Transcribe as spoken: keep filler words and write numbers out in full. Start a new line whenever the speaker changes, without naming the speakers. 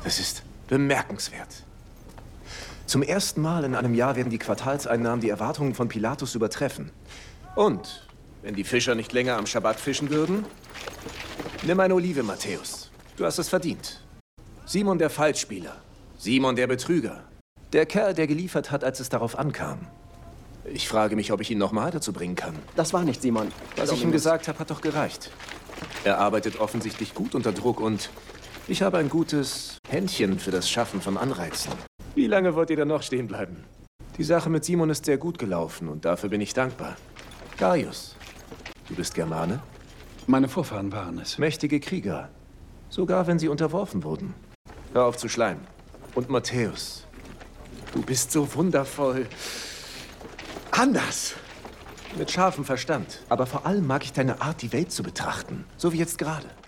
Das ist bemerkenswert. Zum ersten Mal in einem Jahr werden die Quartalseinnahmen die Erwartungen von Pilatus übertreffen. Und, wenn die Fischer nicht länger am Schabbat fischen würden, nimm eine Olive, Matthäus. Du hast es verdient. Simon der Falschspieler. Simon der Betrüger. Der Kerl, der geliefert hat, als es darauf ankam. Ich frage mich, ob ich ihn nochmal dazu bringen kann.
Das war nicht Simon.
Was ich ihm gesagt habe, hat doch gereicht. Er arbeitet offensichtlich gut unter Druck und ich habe ein gutes Händchen für das Schaffen von Anreizen. Wie lange wollt ihr da noch stehen bleiben? Die Sache mit Simon ist sehr gut gelaufen und dafür bin ich dankbar. Gaius, du bist Germane?
Meine Vorfahren waren es.
Mächtige Krieger. Sogar wenn sie unterworfen wurden. Hör auf zu schleimen. Und Matthäus, du bist so wundervoll anders. Mit scharfem Verstand. Aber vor allem mag ich deine Art, die Welt zu betrachten. So wie jetzt gerade.